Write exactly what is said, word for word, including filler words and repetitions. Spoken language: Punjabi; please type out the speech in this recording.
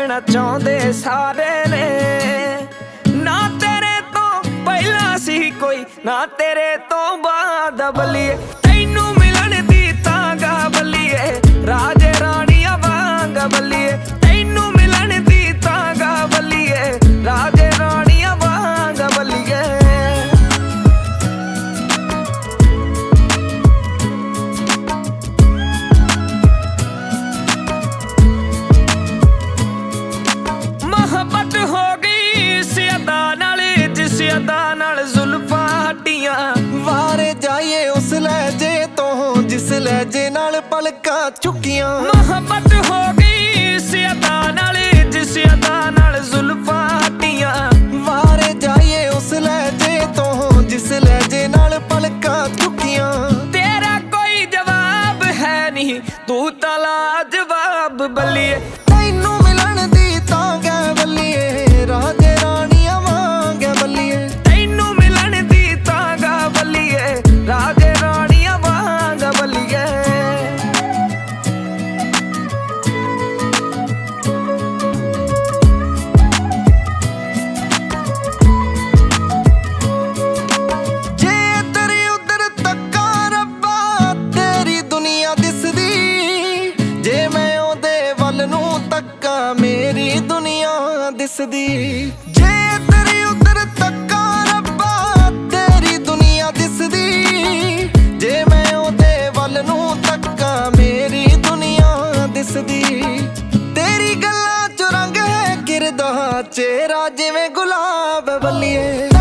ਵੇਖਣਾ ਚਾਹੁੰਦੇ ਸਾਰੇ ਨੇ। ਨਾ ਤੇਰੇ ਤੋਂ ਪਹਿਲਾਂ ਸੀ ਕੋਈ, ਨਾ ਤੇਰੇ ਤੋਂ ਬਾਅਦ ਬੱਲੀਏ। ਤੈਨੂੰ ਮਿਲਣ ਦੀ ਤਾਂ ਗਾ ਬੱਲੀਏ, ਰਾਜੇ ਰਾਣੀਆਂ ਵਾਂਗ ਬੱਲੀਏ। ਤੈਨੂੰ ਮਿਲਣ ਦੀ ਤਾਂ ਗਾ ਬੱਲੀਏ, ਰਾਜੇ ਰਾਣੀਆਂ ਵਾਂਗ ਬੱਲੀਏ। ਮੁਹੱਬਤ ਹੋ ਗਈ ਇਸ ਅਦਾ ਨਾਲ, ਜਿਸ ਅਦਾ ਨਾਲ ਜ਼ੁਲਫਾਂ ਹੱਡੀਆਂ। ਵਾਰੇ ਜਾਈਏ ਉਸ ਲਹਿਜੇ ਤੋਂ, ਜਿਸ ਲਹਿਜੇ ਨਾਲ ਪਲਕਾਂ ਚੁੱਕੀਆਂ। ਮੁਹੱਬਤ ਹੋ ਗਈ ਇਸ ਅਦਾ ਨਾਲ, ਜਿਸ ਅਦਾ ਨਾਲ ਜ਼ੁਲਫਾਂ ਹੱਡੀਆਂ। ਵਾਰੇ ਜਾਈਏ ਉਸ ਲਹਿਜੇ ਤੋਂ, ਜਿਸ ਲਹਿਜੇ ਨਾਲ ਪਲਕਾਂ ਚੁੱਕੀਆਂ। ਤੇਰਾ ਕੋਈ ਜਵਾਬ ਹੈ ਨਹੀਂ, ਤੂੰ ਤਾਂ ਲਾਜਵਾਬ ਬੱਲੀਏ। ਤੈਨੂੰ ਮਿਲਣ ਦੀ ਤਾਂ ਗੈ ਬੱਲੀਏ, ਰਾਜੇ ਰਾਣੀਆਂ ਵਾਂਗ ਬੱਲੀਏ। ਤੈਨੂੰ ਮਿਲਣ ਦੀ ਤਾਂ ਗਾ ਬੱਲੀਏ, ਰਾਜੇ ਰਾਣੀਆਂ ਵਾਂਗ ਬੱਲੀਏ। ਜੇ ਇੱਧਰ ਉੱਧਰ ਤੱਕਾਂ ਰੱਬਾ ਤੇਰੀ ਦੁਨੀਆ ਦਿਸਦੀ, ਜੇ ਮੈਂ ਉਹਦੇ ਵੱਲ ਨੂੰ ਤੱਕਾਂ ਮੇਰੀ ਦੁਨੀਆ ਦਿਸਦੀ। ਜੇ ਇੱਧਰ ਉੱਧਰ ਤੱਕਾਂ ਰੱਬਾ ਤੇਰੀ ਦੁਨੀਆ ਦਿਸਦੀ, ਜੇ ਮੈਂ ਉਹਦੇ ਵੱਲ ਨੂੰ ਤੱਕਾਂ ਮੇਰੀ ਦੁਨੀਆ ਦਿਸਦੀ। ਤੇਰੀ ਗੱਲਾਂ ਚ ਰੰਗ ਹੈ ਗਿਰਦਾ ਚਿਹਰਾ ਜਿਵੇਂ ਗੁਲਾਬ ਬੱਲੀਏ।